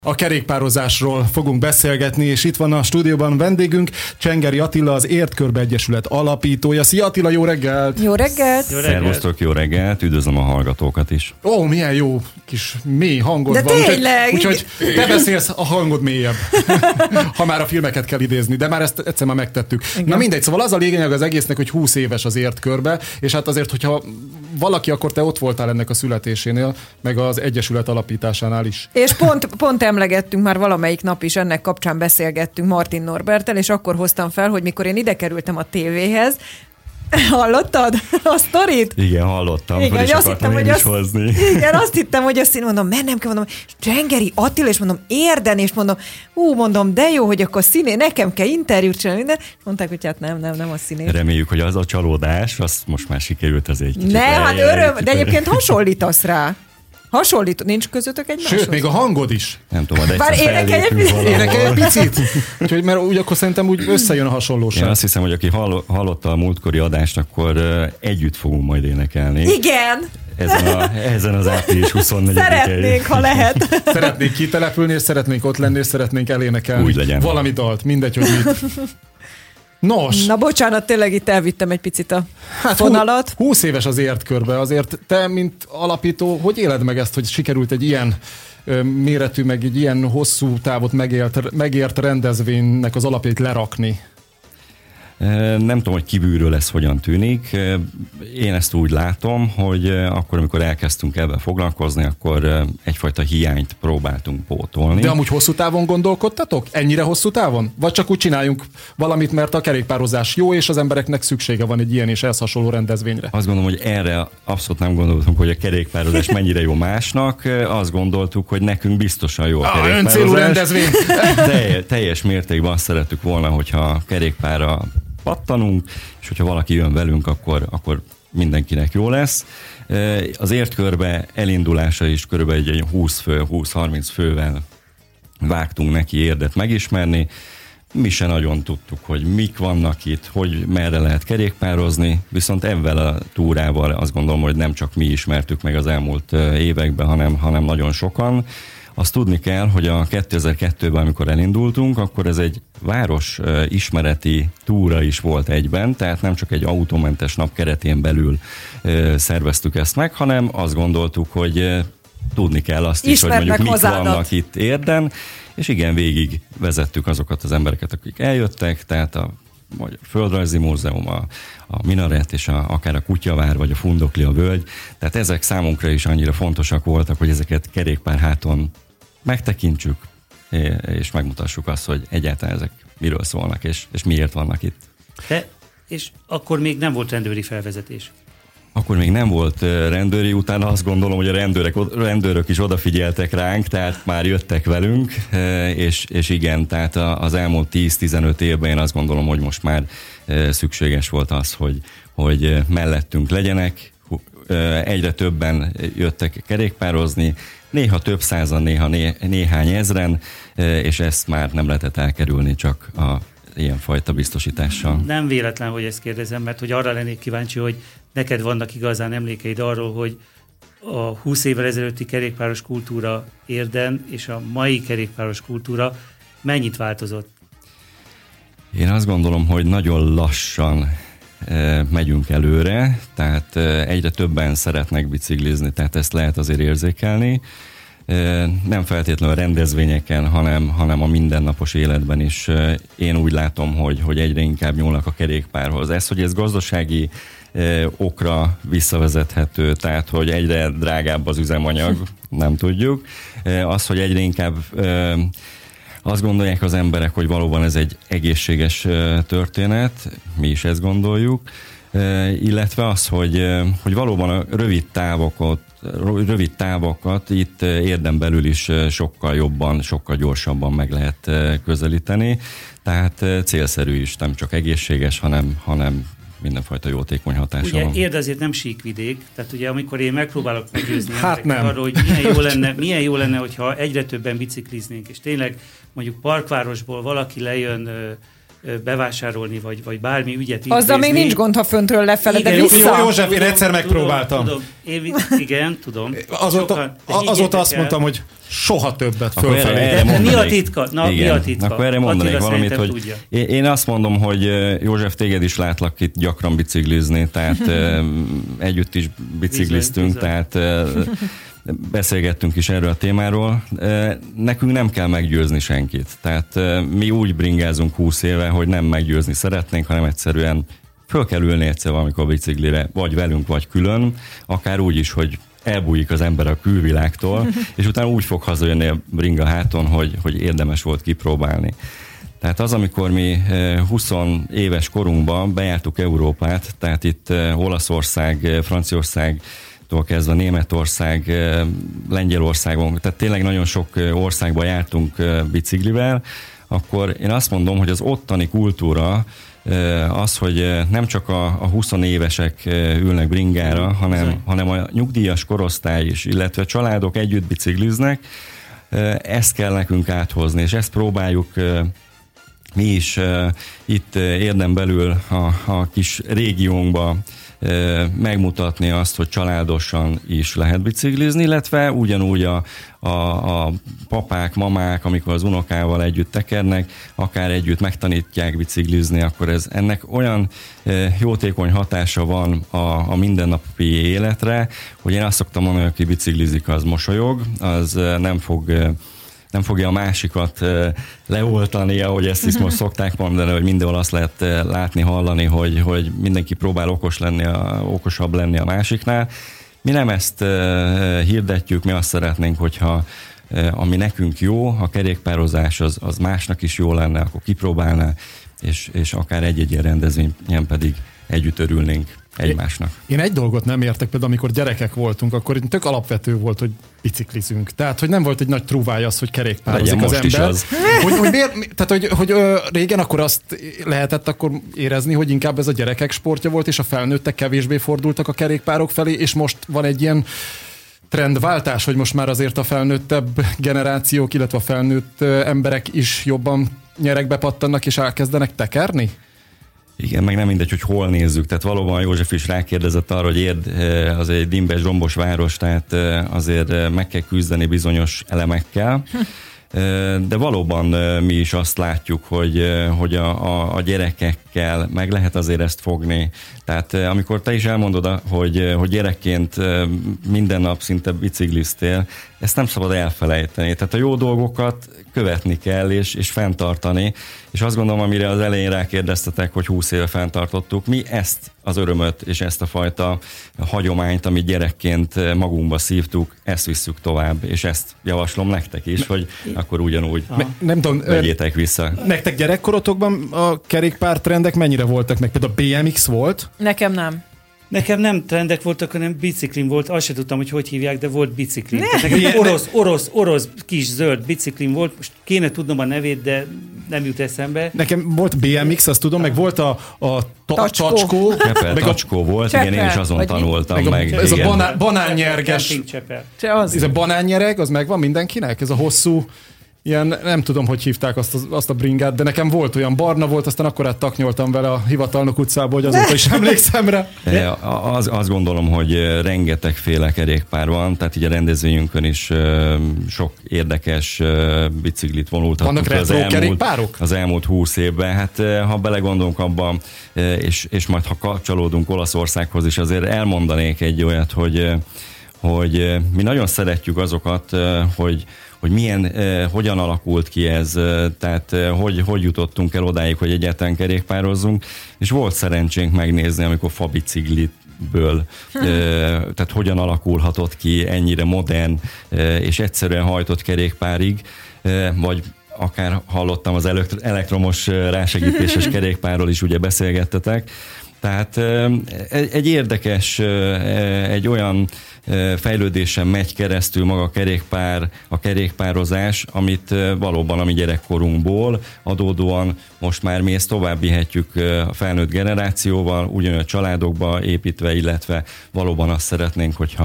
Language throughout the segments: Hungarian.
A kerékpározásról fogunk beszélgetni, és itt van a stúdióban vendégünk, Csengeri Attila, az Értkörbe Egyesület alapítója. Szia Attila, jó reggelt! Jó reggelt! Szervusztok, jó reggelt! Üdvözlöm a hallgatókat is. Ó, milyen jó kis mély hangod de van. Tényleg! Úgyhogy te beszélsz, a hangod mélyebb. Ha már a filmeket kell idézni, de már ezt egyszer már megtettük. Igen. Na mindegy, szóval az a lényeg az egésznek, hogy 20 éves az Értkörbe, és hát azért, hogyha valaki, akkor te ott voltál ennek a születésénél, meg az Egyesület alapításánál is. És pont emlegettünk már valamelyik nap is, ennek kapcsán beszélgettünk Martin Norberttel, és akkor hoztam fel, hogy mikor én ide kerültem a tévéhez, hallottad a sztorit? Igen, hallottam, igen, és akartam én is hozni. Igen, azt hittem, hogy azt én mondom, mennem kell, mondom, Csengeri Attila, és mondom, Érden, és mondom, de jó, hogy akkor nekem kell interjút csinálni, de mondták, hogy hát nem a színész. Reméljük, hogy az a csalódás, azt most már sikerült az egy kicsit. Ne, hát öröm, de egyébként hasonlítasz rá. Nincs közöttök egymáshoz? Sőt, még a hangod is. Nem tudom, de egyszer énekelj egy picit. Úgyhogy, mert úgy akkor szerintem úgy összejön a hasonlóság. Én azt hiszem, hogy aki hallotta a múltkori adást, akkor együtt fogunk majd énekelni. Igen! Ezen az április 24-i. Szeretnénk, ha lehet. Szeretnénk kitelepülni, és szeretnénk ott lenni, és szeretnénk elénekelni. Úgy legyen. Valami dalt, mindegy, hogy mit. Nos. Na bocsánat, tényleg itt elvittem egy picit a fonalat. 20 éves az Értkörbe, azért te, mint alapító, hogy éled meg ezt, hogy sikerült egy ilyen méretű, meg egy ilyen hosszú távot megért rendezvénynek az alapjait lerakni? Nem tudom, hogy kívülről ez hogyan tűnik. Én ezt úgy látom, hogy akkor, amikor elkezdtünk ebben foglalkozni, akkor egyfajta hiányt próbáltunk pótolni. De amúgy hosszú távon gondolkodtatok? Ennyire hosszú távon? Vagy csak úgy csináljunk valamit, mert a kerékpározás jó, és az embereknek szüksége van egy ilyen és ehhez hasonló rendezvényre? Azt gondolom, hogy erre abszolút nem gondoltunk, hogy a kerékpározás mennyire jó másnak. Azt gondoltuk, hogy nekünk biztosan jó a kerékpározás. Öncélú rendezvény! Teljes mértékben azt szerettük volna, hogyha a kerékpárra pattanunk, és hogyha valaki jön velünk, akkor mindenkinek jó lesz. Az Értkörbe elindulása is körülbelül egy 20-30 fővel vágtunk neki Érdet megismerni. Mi se nagyon tudtuk, hogy mik vannak itt, hogy merre lehet kerékpározni, viszont ebben a túrával azt gondolom, hogy nem csak mi ismertük meg az elmúlt években, hanem nagyon sokan. Azt tudni kell, hogy a 2002-ben, amikor elindultunk, akkor ez egy város ismereti túra is volt egyben, tehát nem csak egy autómentes nap keretén belül szerveztük ezt meg, hanem azt gondoltuk, hogy tudni kell azt is, hogy mondjuk mik vannak itt Érden, és igen, végig vezettük azokat az embereket, akik eljöttek, tehát a Földrajzi Múzeum, a Minaret és akár a Kutyavár vagy a Fundokli, a völgy. Tehát ezek számunkra is annyira fontosak voltak, hogy ezeket kerékpárháton megtekintsük, és megmutassuk azt, hogy egyáltalán ezek miről szólnak, és miért vannak itt. És akkor még nem volt rendőri felvezetés? Akkor még nem volt rendőri, utána azt gondolom, hogy a rendőrök is odafigyeltek ránk, tehát már jöttek velünk, és igen, tehát az elmúlt 10-15 évben én azt gondolom, hogy most már szükséges volt az, hogy mellettünk legyenek, egyre többen jöttek kerékpározni, néha több százan, néha néhány ezren, és ezt már nem lehetett elkerülni csak a ilyenfajta biztosítással. Nem véletlen, hogy ezt kérdezem, mert hogy arra lennék kíváncsi, hogy neked vannak igazán emlékeid arról, hogy a 20 évvel ezelőtti kerékpáros kultúra Érden és a mai kerékpáros kultúra mennyit változott? Én azt gondolom, hogy nagyon lassan megyünk előre, tehát egyre többen szeretnek biciklizni, tehát ezt lehet azért érzékelni. Nem feltétlenül a rendezvényeken, hanem a mindennapos életben is én úgy látom, hogy egyre inkább nyúlnak a kerékpárhoz. Hogy ez gazdasági okra visszavezethető, tehát hogy egyre drágább az üzemanyag, nem tudjuk. Az, hogy egyre inkább azt gondolják az emberek, hogy valóban ez egy egészséges történet, mi is ezt gondoljuk, illetve az, hogy valóban a rövid távokat itt Érden belül is sokkal jobban, sokkal gyorsabban meg lehet közelíteni, tehát célszerű is, nem csak egészséges, hanem mindenfajta jótékony hatása van. Ugye Érd azért nem síkvidék, tehát ugye amikor én megpróbálok meggyőzni arról, hogy milyen jó lenne, hogyha egyre többen bicikliznénk, és tényleg mondjuk parkvárosból valaki lejön bevásárolni, vagy bármi ügyet intézni. Azzal még nincs gond, ha föntről lefele, de vissza. József, én egyszer megpróbáltam. Igen, tudom. Azóta azt mondtam, hogy soha többet fölfelé. Mi a titka? Mi a titka? Akkor erre mondanék valamit, hogy én azt mondom, hogy József, téged is látlak itt gyakran biciklizni, tehát együtt is bicikliztünk, tehát beszélgettünk is erről a témáról. Nekünk nem kell meggyőzni senkit. Tehát mi úgy bringázunk 20 éve, hogy nem meggyőzni szeretnénk, hanem egyszerűen föl kell ülni egyszer valamikor biciklire, vagy velünk, vagy külön, akár úgy is, hogy elbújik az ember a külvilágtól, és utána úgy fog hazajönni a bringa háton, hogy érdemes volt kipróbálni. Tehát az, amikor mi 20 éves korunkban bejártuk Európát, tehát itt Olaszország, Franciaország, kezdve Németország, Lengyelországon, tehát tényleg nagyon sok országba jártunk biciklivel, akkor én azt mondom, hogy az ottani kultúra az, hogy nem csak a 20 évesek ülnek bringára, hanem a nyugdíjas korosztály is, illetve családok együtt bicikliznek, ezt kell nekünk áthozni, és ezt próbáljuk mi is itt érdem belül a kis régiónkba megmutatni azt, hogy családosan is lehet biciklizni, illetve ugyanúgy a papák, mamák, amikor az unokával együtt tekernek, akár együtt megtanítják biciklizni, akkor ennek olyan jótékony hatása van a mindennapi életre, hogy én azt szoktam mondani, hogy aki biciklizik, az mosolyog, az nem fogja a másikat leoltani, ahogy ezt is most szokták mondani, hogy mindenhol azt lehet látni, hallani, hogy mindenki próbál okosabb lenni a másiknál. Mi nem ezt hirdetjük, mi azt szeretnénk, hogyha ami nekünk jó, a kerékpározás az másnak is jó lenne, akkor kipróbálná, és akár egy-egy ilyen rendezvényen pedig együtt örülnénk egymásnak. Én egy dolgot nem értek, például amikor gyerekek voltunk, akkor tök alapvető volt, hogy biciklizünk. Tehát, hogy nem volt egy nagy trúvája az, hogy kerékpározik az ember. Az. hogy régen akkor azt lehetett akkor érezni, hogy inkább ez a gyerekek sportja volt, és a felnőttek kevésbé fordultak a kerékpárok felé, és most van egy ilyen trendváltás, hogy most már azért a felnőttebb generációk, illetve a felnőtt emberek is jobban nyerekbe pattannak, és elkezdenek tekerni? Igen, meg nem mindegy, hogy hol nézzük. Tehát valóban József is rákérdezett arra, hogy Érd az egy dimbes, rombos város, tehát azért meg kell küzdeni bizonyos elemekkel. De valóban mi is azt látjuk, hogy a gyerekekkel meg lehet azért ezt fogni. Tehát amikor te is elmondod, hogy gyerekként minden nap szinte bicikliztél, ezt nem szabad elfelejteni. Tehát a jó dolgokat követni kell és fenntartani. És azt gondolom, amire az elején rákérdeztetek, hogy 20 éve fenntartottuk, mi ezt az örömöt és ezt a fajta hagyományt, amit gyerekként magunkba szívtuk, ezt visszük tovább, és ezt javaslom nektek is, hogy akkor ugyanúgy nem tudom, vegyétek vissza. Nektek gyerekkorotokban a kerékpártrendek mennyire voltak? Meg például a BMX volt? Nekem nem. Nekem nem trendek voltak, hanem biciklim volt. Azt sem tudtam, hogy hívják, de volt biciklim. Nekem orosz kis zöld biciklim volt. Most kéne tudnom a nevét, de nem jut eszembe. Nekem volt BMX, azt tudom, meg volt a tacskó. Tacskó volt, igen, én is azon tanultam meg. Ez a banánnyerges. Ez a banánnyereg, az megvan mindenkinek? Ez a hosszú, ilyen, nem tudom, hogy hívták azt a bringát, de nekem volt olyan barna volt, aztán akkor taknyoltam vele a Hivatalnok utcába, hogy azóta is emlékszem rá. Azt gondolom, hogy rengetegféle kerékpár van, tehát így a rendezvényünkön is sok érdekes biciklit vonultattuk. Vannak retro kerékpárok? Az elmúlt 20 évben. Hát ha belegondolunk abban, és majd ha kapcsolódunk Olaszországhoz is, azért elmondanék egy olyat, hogy mi nagyon szeretjük azokat, hogy milyen, hogyan alakult ki ez, tehát hogy jutottunk el odáig, hogy egyáltalán kerékpározzunk, és volt szerencsénk megnézni, amikor fabiciklitből, tehát hogyan alakulhatott ki ennyire modern és egyszerűen hajtott kerékpárig, vagy akár hallottam az elektromos rásegítéses kerékpárról is ugye beszélgettetek. Tehát egy érdekes, egy olyan fejlődésen megy keresztül maga a kerékpározás, amit valóban a mi gyerekkorunkból adódóan most már mi ezt tovább vihetjük a felnőtt generációval, ugyanolyan családokba építve, illetve valóban azt szeretnénk, hogyha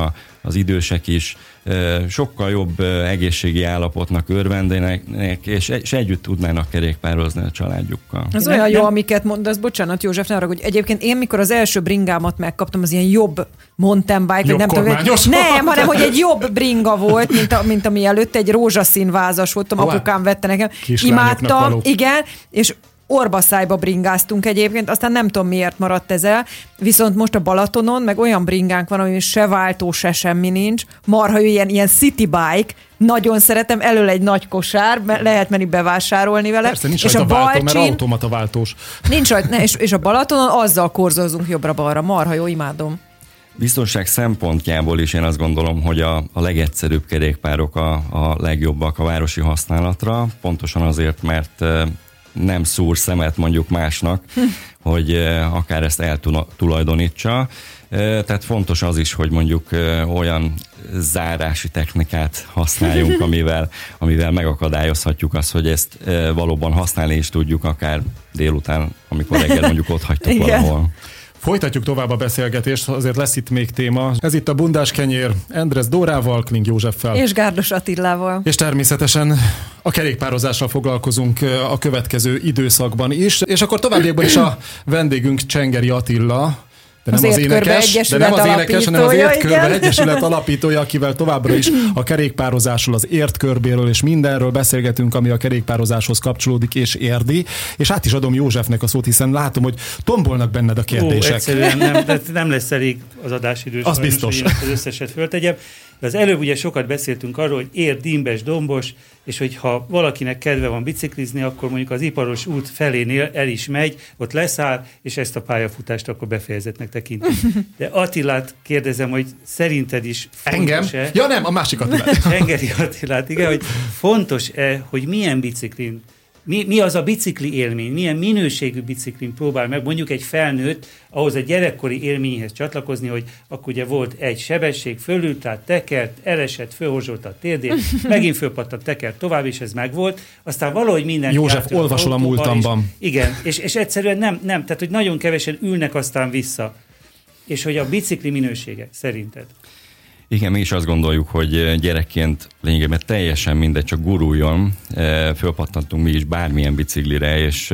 az idősek is sokkal jobb egészségi állapotnak örvendenek, és együtt tudnának kerékpározni a családjukkal. Ez olyan jó, amiket mondasz, bocsánat József, ne arra, hogy egyébként én mikor az első bringámat megkaptam, az ilyen jobb mountain bike, jobb nem tudom, nem, hanem hogy egy jobb bringa volt, mint ami előtt, egy rózsaszín vázas voltam, apukám vette nekem. Imádtam, igen, és orbaszájba bringáztunk egyébként, aztán nem tudom miért maradt ez el, viszont most a Balatonon meg olyan bringánk van, ami se váltó, se semmi nincs, marha ilyen city bike, nagyon szeretem, elől egy nagy kosár, lehet menni bevásárolni vele. Persze, nincs és a váltó, mert automata váltós. Nincs rajta, és a Balatonon azzal korzózunk jobbra-balra, marha jó, imádom. Biztonság szempontjából is én azt gondolom, hogy a legegyszerűbb kerékpárok a legjobbak a városi használatra, pontosan azért, mert nem szúr szemet mondjuk másnak, hogy akár ezt eltulajdonítsa. Tehát fontos az is, hogy mondjuk olyan zárási technikát használjunk, amivel megakadályozhatjuk azt, hogy ezt valóban használni is tudjuk, akár délután, amikor reggel mondjuk ott hagytuk valahol. Folytatjuk tovább a beszélgetést, azért lesz itt még téma. Ez itt a Bundás kenyér Endres Dórával, Kling Józseffel. És Gárdos Attilával. És természetesen a kerékpározással foglalkozunk a következő időszakban is. És akkor továbbiakban is a vendégünk Csengeri Attila, de nem az énekes, hanem az Értkörbe Egyesület alapítója, akivel továbbra is a kerékpározásról, az Értkörbéről és mindenről beszélgetünk, ami a kerékpározáshoz kapcsolódik és érdi. És át is adom Józsefnek a szót, hiszen látom, hogy tombolnak benned a kérdések. Egyszerűen nem lesz elég az adásidő. Az biztos. Hogy az összeset föltegyem. De az előbb ugye sokat beszéltünk arról, hogy Érd dimbes, dombos, és hogyha valakinek kedve van biciklizni, akkor mondjuk az iparos út felénél el is megy, ott leszáll, és ezt a pályafutást akkor befejezetnek tekinti. De Attilát kérdezem, hogy szerinted is fontos-e? Engem? Ja nem, a másik Attilát. Csengeri Attilát, igen, hogy fontos-e, hogy milyen biciklin, mi az a bicikli élmény, milyen minőségű biciklin próbál meg mondjuk egy felnőtt ahhoz a gyerekkori élményhez csatlakozni, hogy akkor ugye volt egy sebesség, fölült, tehát tekert, elesett, fölhorzsolta a térdét, megint fölpattant, tekert tovább, és ez megvolt. Aztán valahogy minden... József, olvasol a múltamban. Igen, és egyszerűen nem, tehát hogy nagyon kevesen ülnek aztán vissza. És hogy a bicikli minősége szerinted? Igen, mi is azt gondoljuk, hogy gyerekként lényegében teljesen mindegy, csak guruljon. Fölpattantunk mi is bármilyen biciklire, és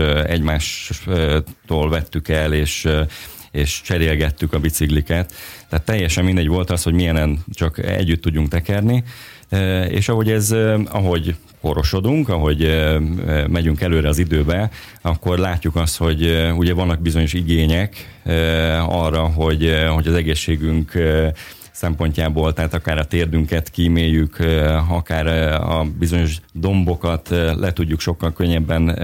egymástól vettük el, és cserélgettük a bicikliket. Tehát teljesen mindegy volt az, hogy milyenen csak együtt tudjunk tekerni. És ahogy korosodunk, ahogy megyünk előre az időbe, akkor látjuk azt, hogy ugye vannak bizonyos igények arra, hogy az egészségünk szempontjából, tehát akár a térdünket kíméljük, akár a bizonyos dombokat le tudjuk sokkal könnyebben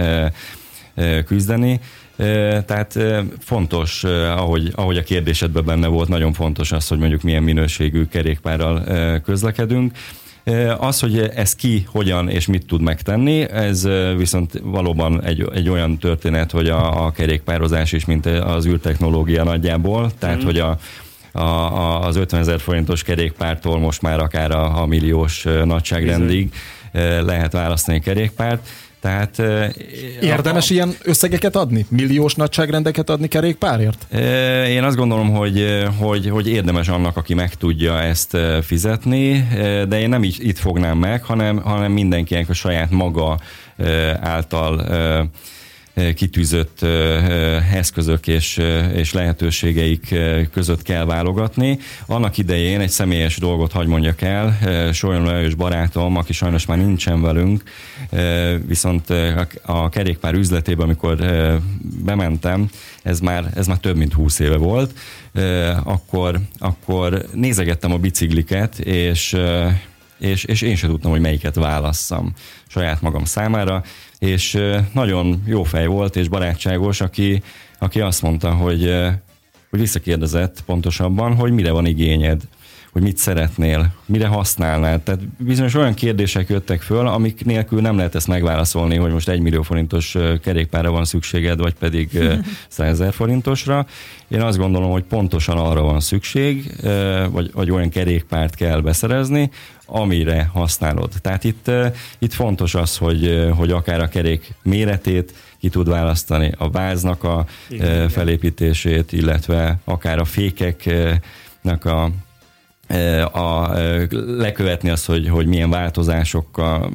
küzdeni. Tehát fontos, ahogy a kérdésedben benne volt, nagyon fontos az, hogy mondjuk milyen minőségű kerékpárral közlekedünk. Az, hogy ez ki, hogyan és mit tud megtenni, ez viszont valóban egy olyan történet, hogy a kerékpározás is, mint az űrtechnológia nagyjából, tehát hogy az 50 000 forintos kerékpártól most már akár a milliós nagyságrendig lehet választani kerékpárt. Tehát, érdemes ilyen összegeket adni? Milliós nagyságrendeket adni kerékpárért? Én azt gondolom, hogy érdemes annak, aki meg tudja ezt fizetni, de én nem itt fognám meg, hanem mindenkinek a saját maga által kitűzött eszközök és lehetőségeik között kell válogatni. Annak idején egy személyes dolgot hagy mondjak el, Solyon Lajos barátom, aki sajnos már nincsen velünk, viszont a kerékpár üzletében, amikor bementem, ez már több mint 20 éve volt, akkor nézegettem a bicikliket, és én sem tudtam, hogy melyiket válasszam saját magam számára, és nagyon jó fej volt, és barátságos, aki azt mondta, hogy visszakérdezett pontosabban, hogy mire van igényed, hogy mit szeretnél, mire használnád. Tehát bizonyos olyan kérdések jöttek föl, amik nélkül nem lehet ezt megválaszolni, hogy most 1 millió forintos kerékpárra van szükséged, vagy pedig 100 000 forintosra. Én azt gondolom, hogy pontosan arra van szükség, vagy olyan kerékpárt kell beszerezni, amire használod. Tehát itt fontos az, hogy akár a kerék méretét ki tud választani, a váznak a felépítését, illetve akár a fékeknek lekövetni azt, hogy milyen változásokkal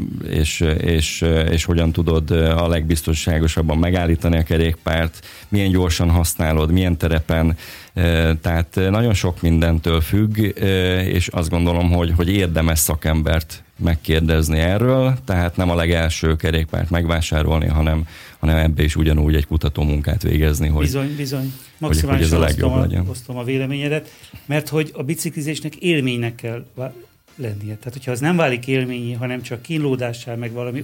és hogyan tudod a legbiztonságosabban megállítani a kerékpárt, milyen gyorsan használod, milyen terepen, tehát nagyon sok mindentől függ, és azt gondolom, hogy érdemes szakembert megkérdezni erről, tehát nem a legelső kerékpárt megvásárolni, hanem ebbe is ugyanúgy egy kutatómunkát végezni, Bizony. Maximálisan osztom a véleményedet, mert hogy a biciklizésnek élménynek kell lennie. Tehát, hogyha az nem válik élményé, hanem csak kínlódássá, meg valami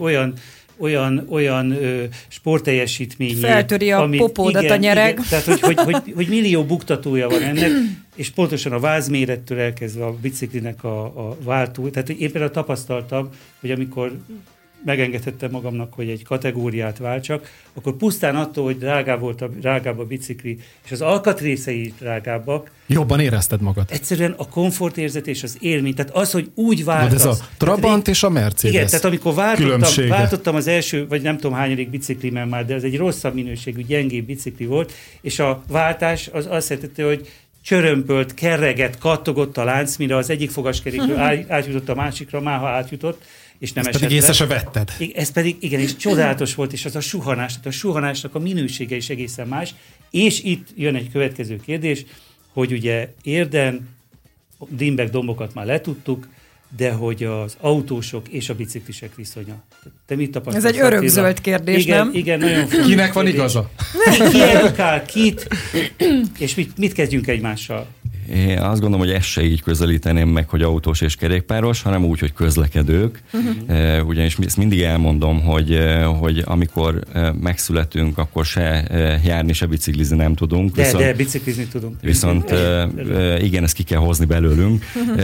olyan sportteljesítményé. Feltöri a popódat a nyereg. Igen, tehát, hogy millió buktatója van ennek, és pontosan a vázmérettől elkezdve a biciklinek a váltó. Tehát éppen tapasztaltam, hogy amikor megengedhettem magamnak, hogy egy kategóriát váltsak, akkor pusztán attól, hogy drágább a bicikli, és az alkatrészei drágábbak. Jobban érezted magad. Egyszerűen a komfortérzet és az élmény. Tehát az, hogy úgy váltasz. Ez a Trabant és a Mercedes. Igen, tehát amikor váltottam az első, vagy nem tudom hányadik biciklimen már, de ez egy rosszabb minőségű, gyengébb bicikli volt, és a váltás az azt jelenti, hogy csörömpölt, kerreget, kattogott a lánc, mire az egyik fogaskerékről átjutott a másikra, már ha átjutott, és nem esett pedig észre se vetted. Ez pedig, igen, és csodálatos volt, és az a suhanás, tehát a suhanásnak a minősége is egészen más. És itt jön egy következő kérdés, hogy ugye Érden, Dimbek-dombokat már letudtuk, de hogy az autósok és a biciklisek viszonya. Te mit tapasztalsz? Ez egy örökzöld kérdés, igen, nem? Igen, nagyon fontos. Kinek van igaza? Ki edukál kit, és mit kezdjünk egymással? Én azt gondolom, hogy ezt se így közelíteném meg, hogy autós és kerékpáros, hanem úgy, hogy közlekedők. Ugyanis ezt mindig elmondom, hogy amikor megszületünk, akkor se járni, se biciklizni nem tudunk. De biciklizni tudunk. Viszont igen, ezt ki kell hozni belőlünk.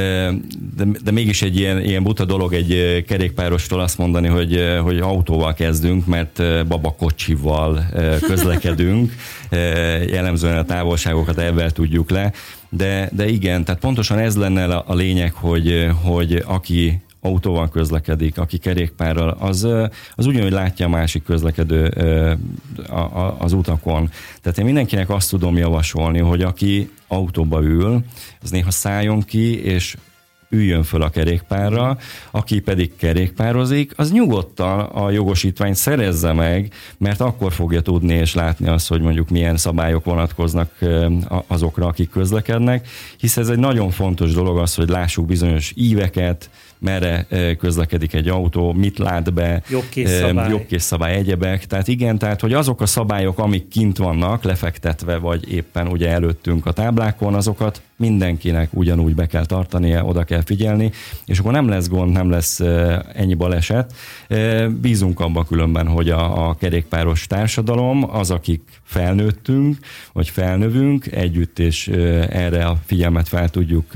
De mégis egy ilyen buta dolog egy kerékpárostól azt mondani, hogy autóval kezdünk, mert babakocsival közlekedünk. Jellemzően a távolságokat ebben tudjuk le. De igen, tehát pontosan ez lenne a lényeg, hogy aki autóval közlekedik, aki kerékpárral, az ugyanúgy látja a másik közlekedő az utakon. Tehát én mindenkinek azt tudom javasolni, hogy aki autóba ül, az néha szálljon ki, és üljön föl a kerékpárra, aki pedig kerékpározik, az nyugodtan a jogosítványt szerezze meg, mert akkor fogja tudni és látni azt, hogy mondjuk milyen szabályok vonatkoznak azokra, akik közlekednek, hisz ez egy nagyon fontos dolog az, hogy lássuk bizonyos íveket, merre közlekedik egy autó, mit lát be, jogkészszabály, egyebek. Tehát igen, tehát hogy azok a szabályok, amik kint vannak, lefektetve, vagy éppen ugye előttünk a táblákon, azokat mindenkinek ugyanúgy be kell tartania, oda kell figyelni, és akkor nem lesz gond, nem lesz ennyi baleset. Bízunk abban különben, hogy a kerékpáros társadalom, az, akik felnőttünk, vagy felnövünk együtt, és erre a figyelmet fel tudjuk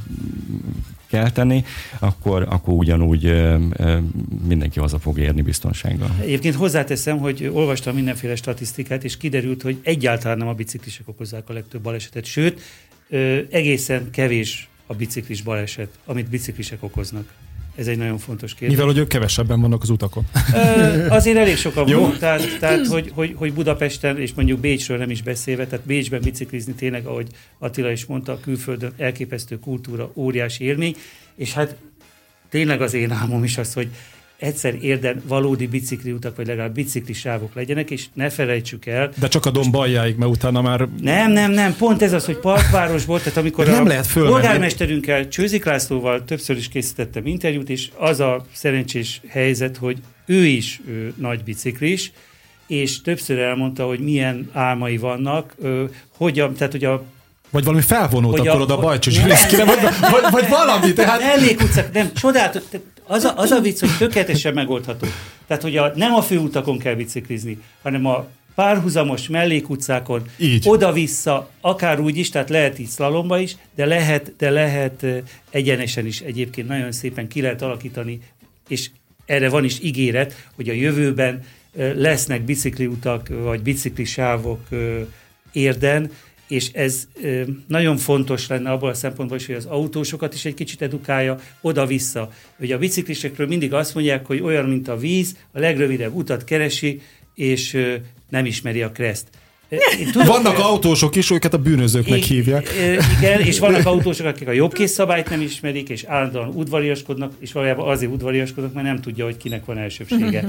kelteni, akkor ugyanúgy mindenki haza fog érni biztonsággal. Egyébként hozzáteszem, hogy olvastam mindenféle statisztikát, és kiderült, hogy egyáltalán nem a biciklisek okozzák a legtöbb balesetet, sőt, egészen kevés a biciklis baleset, amit biciklisek okoznak. Ez egy nagyon fontos kérdés. Mivel, hogy ők kevesebben vannak az utakon. Azért elég sokan vannak, tehát hogy Budapesten, és mondjuk Bécsről nem is beszélve, tehát Bécsben biciklizni tényleg, ahogy Attila is mondta, külföldön elképesztő kultúra, óriási élmény, és hát tényleg az én álmom is az, hogy egyszer Érden valódi bicikliutak, vagy legalább biciklisávok legyenek, és ne felejtsük el. De csak a domb aljáig, mert utána már... Nem, pont ez az, hogy parkváros volt, tehát amikor nem a polgármesterünkkel, Csőzik Lászlóval többször is készítettem interjút, és az a szerencsés helyzet, hogy ő is nagy biciklis, és többször elmondta, hogy milyen álmai vannak, tehát hogy vagy valami felvonót akkor oda Bajcsi Zsiliszkire, vagy valami, tehát... Mellékutcák, nem, csodálatos, az a vicc, hogy tökéletesen megoldható. Tehát, hogy nem a főutakon kell biciklizni, hanem a párhuzamos mellékutcákon, oda-vissza, akár úgy is, tehát lehet így szlalomba is, de lehet egyenesen is egyébként nagyon szépen ki lehet alakítani, és erre van is ígéret, hogy a jövőben lesznek bicikliutak, vagy biciklisávok Érden, és ez nagyon fontos lenne abból a szempontból is, hogy az autósokat is egy kicsit edukálja oda-vissza. Ugye a biciklisekről mindig azt mondják, hogy olyan, mint a víz, a legrövidebb utat keresi, és nem ismeri a kereszt. Vannak autósok is, őket a bűnözőknek hívják. Igen, és vannak autósok, akik a jobbkész szabályt nem ismerik, és állandóan udvariaskodnak, és valójában azért udvariaskodnak, mert nem tudja, hogy kinek van elsőbsége.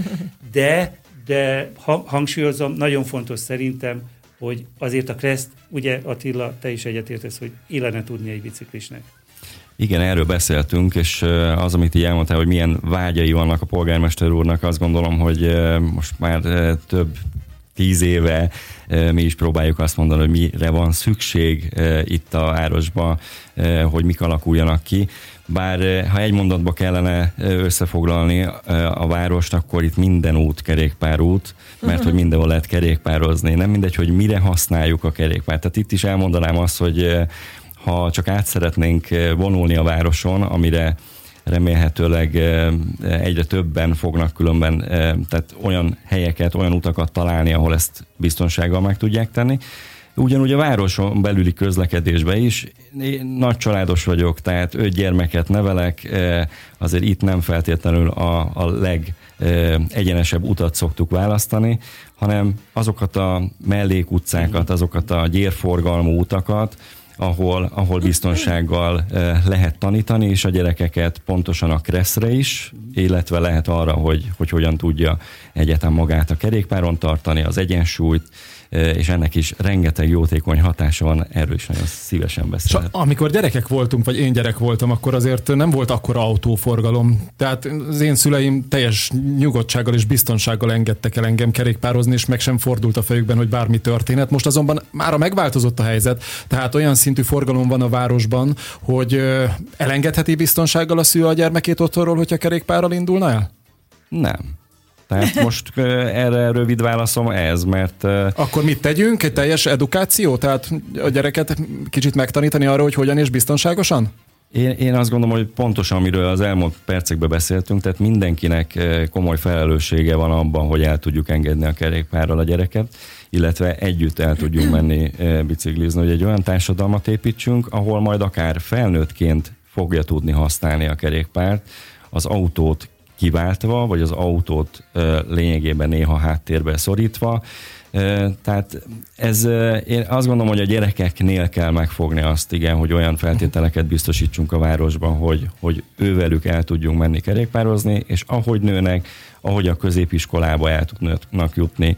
De hangsúlyozom, nagyon fontos szerintem, hogy azért a kreszt, ugye Attila, te is egyetértesz, hogy illene tudni egy biciklisnek. Igen, erről beszéltünk, és az, amit így elmondtál, hogy milyen vágyai vannak a polgármester úrnak, azt gondolom, hogy most már több 10 éve mi is próbáljuk azt mondani, hogy mire van szükség itt a városban, hogy mik alakuljanak ki. Bár ha egy mondatba kellene összefoglalni a várost, akkor itt minden út kerékpárút, mert hogy mindenhol lehet kerékpározni. Nem mindegy, hogy mire használjuk a kerékpárt. Tehát itt is elmondanám azt, hogy ha csak át szeretnénk vonulni a városon, amire remélhetőleg egyre többen fognak különben, tehát olyan helyeket, olyan utakat találni, ahol ezt biztonsággal meg tudják tenni. Ugyanúgy a városon belüli közlekedésben is, én nagy családos vagyok, tehát 5 gyermeket nevelek, azért itt nem feltétlenül a legegyenesebb utat szoktuk választani, hanem azokat a mellékutcákat, azokat a gyérforgalmú utakat, ahol biztonsággal lehet tanítani, és a gyerekeket pontosan a kresszre is, illetve lehet arra, hogy hogyan tudja egyetem magát a kerékpáron tartani, az egyensúlyt, és ennek is rengeteg jótékony hatása van, erről is nagyon szívesen beszélek. Amikor gyerekek voltunk, vagy én gyerek voltam, akkor azért nem volt akkora autóforgalom. Tehát az én szüleim teljes nyugodtsággal és biztonsággal engedtek el engem kerékpározni, és meg sem fordult a fejükben, hogy bármi történet. Most azonban mára megváltozott a helyzet, tehát olyan szintű forgalom van a városban, hogy elengedheti biztonsággal a szülő a gyermekét otthonról, hogyha kerékpárral indulna el? Nem. Tehát most erre rövid válaszom ez, mert... Akkor mit tegyünk? Egy teljes edukáció? Tehát a gyereket kicsit megtanítani arra, hogy hogyan és biztonságosan? Én azt gondolom, hogy pontosan, amiről az elmúlt percekben beszéltünk, tehát mindenkinek komoly felelőssége van abban, hogy el tudjuk engedni a kerékpárral a gyereket, illetve együtt el tudjunk menni biciklizni, hogy egy olyan társadalmat építsünk, ahol majd akár felnőttként fogja tudni használni a kerékpárt, az autót kiváltva, vagy az autót lényegében néha háttérbe szorítva. Tehát én azt gondolom, hogy a gyerekeknél kell megfogni azt, igen, hogy olyan feltételeket biztosítsunk a városban, hogy ővelük el tudjunk menni kerékpározni, és ahogy nőnek, ahogy a középiskolába el tudnak jutni,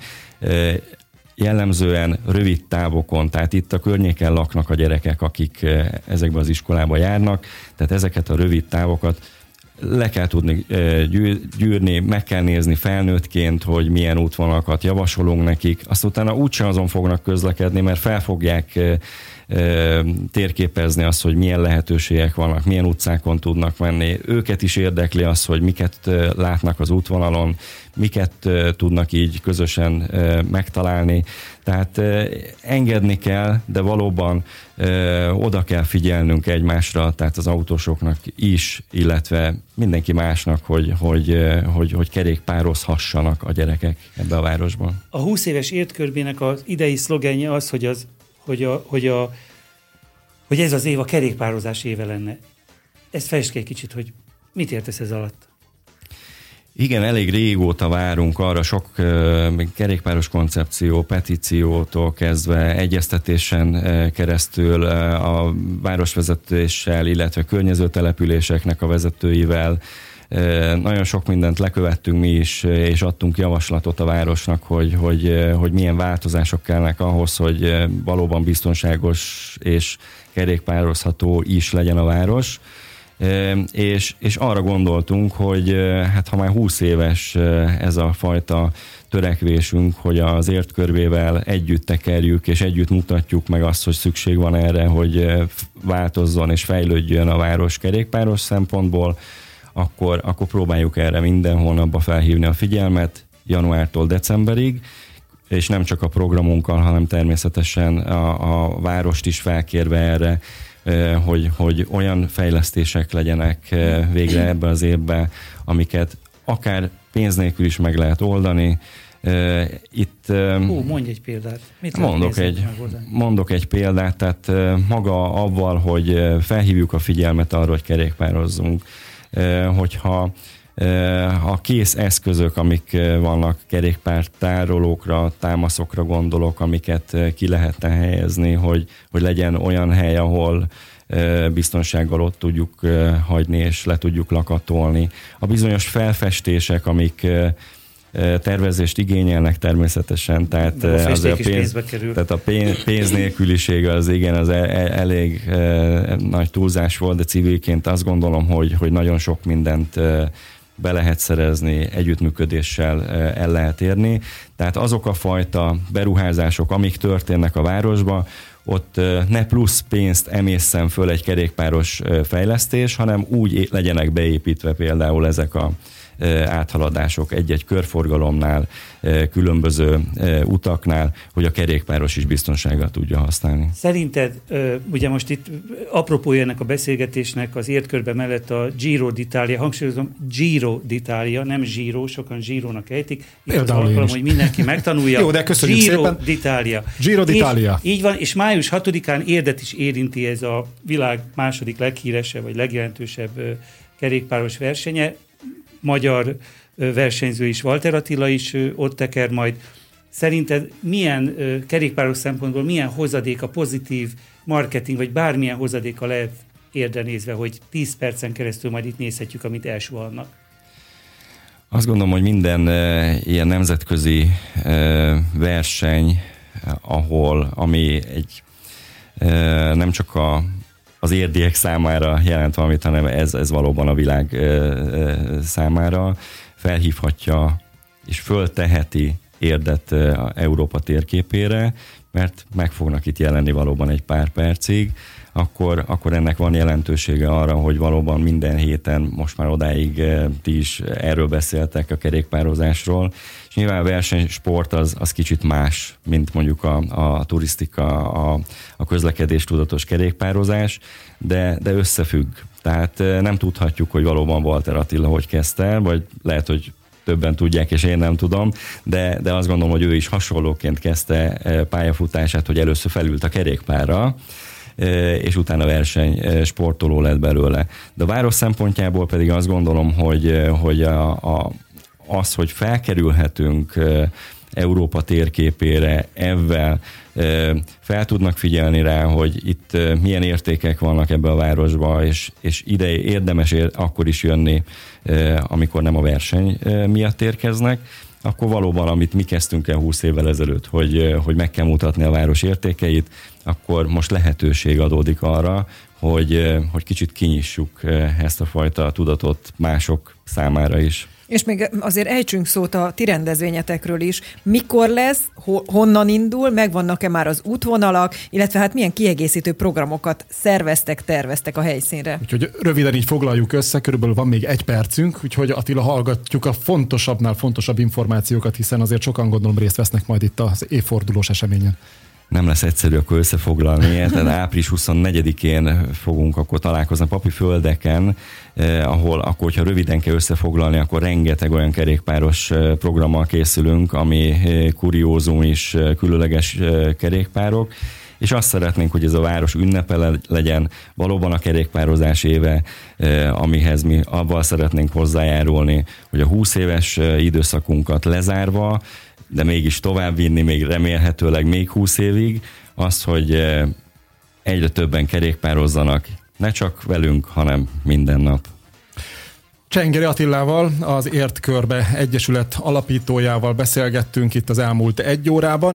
jellemzően rövid távokon, tehát itt a környéken laknak a gyerekek, akik ezekben az iskolába járnak, tehát ezeket a rövid távokat le kell tudni gyűrni, meg kell nézni felnőttként, hogy milyen útvonalakat javasolunk nekik. Azt utána úgysem azon fognak közlekedni, mert fel fogják térképezni azt, hogy milyen lehetőségek vannak, milyen utcákon tudnak menni. Őket is érdekli az, hogy miket látnak az útvonalon, miket tudnak így közösen megtalálni. Tehát engedni kell, de valóban oda kell figyelnünk egymásra, tehát az autósoknak is, illetve mindenki másnak, hogy kerékpározhassanak a gyerekek ebbe a városban. A 20 éves értkörbének az idei szlogenje az, hogy ez az év a kerékpározás éve lenne. Ezt fejtsd ki egy kicsit, hogy mit értesz ez alatt? Igen, elég régóta várunk arra, sok kerékpáros koncepció, petíciótól kezdve egyeztetésen keresztül a városvezetéssel, illetve környező településeknek a vezetőivel. Nagyon sok mindent lekövettünk mi is, és adtunk javaslatot a városnak, hogy milyen változások kellnek ahhoz, hogy valóban biztonságos és kerékpározható is legyen a város. És arra gondoltunk, hogy hát ha már 20 éves ez a fajta törekvésünk, hogy az értkörbével együtt tekerjük, és együtt mutatjuk meg azt, hogy szükség van erre, hogy változzon és fejlődjön a város kerékpáros szempontból, akkor próbáljuk erre minden hónapban felhívni a figyelmet, januártól decemberig, és nem csak a programunkkal, hanem természetesen a várost is felkérve erre, hogy olyan fejlesztések legyenek végre ebben az évben, amiket akár pénz nélkül is meg lehet oldani. Itt mondj egy példát. Mondok egy példát, tehát maga avval, hogy felhívjuk a figyelmet arra, hogy kerékpározzunk, hogyha A kész eszközök, amik vannak kerékpártárolókra, támaszokra gondolok, amiket ki lehetne helyezni, hogy legyen olyan hely, ahol biztonsággal ott tudjuk hagyni, és le tudjuk lakatolni. A bizonyos felfestések, amik tervezést igényelnek természetesen, tehát a pénz nélküliség az igen, az elég nagy túlzás volt, de civilként azt gondolom, hogy nagyon sok mindent be lehet szerezni, együttműködéssel el lehet érni. Tehát azok a fajta beruházások, amik történnek a városba, ott ne plusz pénzt emészzen föl egy kerékpáros fejlesztés, hanem úgy legyenek beépítve például ezek a áthaladások egy-egy körforgalomnál, különböző utaknál, hogy a kerékpáros is biztonsággal tudja használni. Szerinted, ugye most itt apropója ennek a beszélgetésnek az értkörbe mellett a Giro d'Italia, hangsúlyozom, Giro d'Italia, nem Giro, sokan Girónak ejtik. Itt az alkalom, hogy mindenki megtanulja. Jó, de köszönjük Giro szépen. d'Italia. Giro d'Italia. Így van, és május 6-án Érdet is érinti ez a világ második leghíresebb, vagy legjelentősebb kerékpáros versenye. Magyar versenyző is, Walter Attila is ott teker majd. Szerinted milyen kerékpáros szempontból, milyen hozadéka, pozitív marketing, vagy bármilyen hozadéka lehet Érdre nézve, hogy 10 percen keresztül majd itt nézhetjük, amit elsuhannak? Azt gondolom, hogy minden ilyen nemzetközi verseny, ami egy nem csak az érdiek számára jelent valamit, hanem ez valóban a világ számára felhívhatja és fölteheti Érdet Európa térképére, mert meg fognak itt jelenni valóban egy pár percig, akkor ennek van jelentősége arra, hogy valóban minden héten, most már odáig ti is erről beszéltek, a kerékpározásról, és nyilván a versenysport az kicsit más, mint mondjuk a turisztika, a közlekedés tudatos kerékpározás, de összefügg. Tehát nem tudhatjuk, hogy valóban Walter Attila hogy kezdte, vagy lehet, hogy többen tudják, és én nem tudom, de azt gondolom, hogy ő is hasonlóként kezdte pályafutását, hogy először felült a kerékpárra, és utána verseny sportoló lett belőle. De a város szempontjából pedig azt gondolom, hogy az, hogy felkerülhetünk Európa térképére ezzel, fel tudnak figyelni rá, hogy itt milyen értékek vannak ebbe a városba, és ide érdemes akkor is jönni, amikor nem a verseny miatt érkeznek, akkor valóban, amit mi kezdtünk el 20 évvel ezelőtt, hogy meg kell mutatni a város értékeit, akkor most lehetőség adódik arra, hogy kicsit kinyissuk ezt a fajta tudatot mások számára is. És még azért ejtsünk szót a ti rendezvényetekről is. Mikor lesz, honnan indul, megvannak-e már az útvonalak, illetve hát milyen kiegészítő programokat terveztek a helyszínre? Úgyhogy röviden így foglaljuk össze, körülbelül van még 1 percünk, úgyhogy Attila, hallgatjuk a fontosabbnál fontosabb információkat, hiszen azért sokan gondolom részt vesznek majd itt az évfordulós eseményen. Nem lesz egyszerű akkor összefoglalni, tehát április 24-én fogunk akkor találkozni a Papi Földeken, ahol akkor, hogyha röviden kell összefoglalni, akkor rengeteg olyan kerékpáros programmal készülünk, ami kuriózum is, különleges kerékpárok, és azt szeretnénk, hogy ez a város ünnepe legyen, valóban a kerékpározás éve, amihez mi abban szeretnénk hozzájárulni, hogy a 20 éves időszakunkat lezárva, de mégis továbbvinni, még remélhetőleg még 20 évig, az, hogy egyre többen kerékpározzanak, ne csak velünk, hanem minden nap. Csengeri Attilával, az Értkörbe Egyesület alapítójával beszélgettünk itt az elmúlt 1 órában.